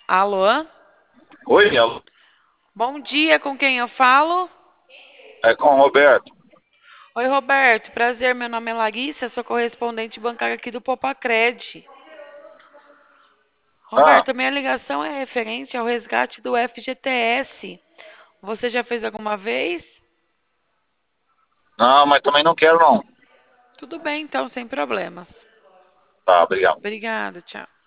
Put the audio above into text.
Alô? Oi, alô, Bom dia, com quem eu falo? é com o Roberto. Oi, Roberto. Prazer, meu nome é Larissa, sou correspondente bancária aqui do Popacred. Ah, Roberto, minha ligação é referente ao resgate do FGTS. Você já fez alguma vez? não, mas também não quero não. Tudo bem, então, sem problemas. Tá, obrigado. Obrigada, tchau.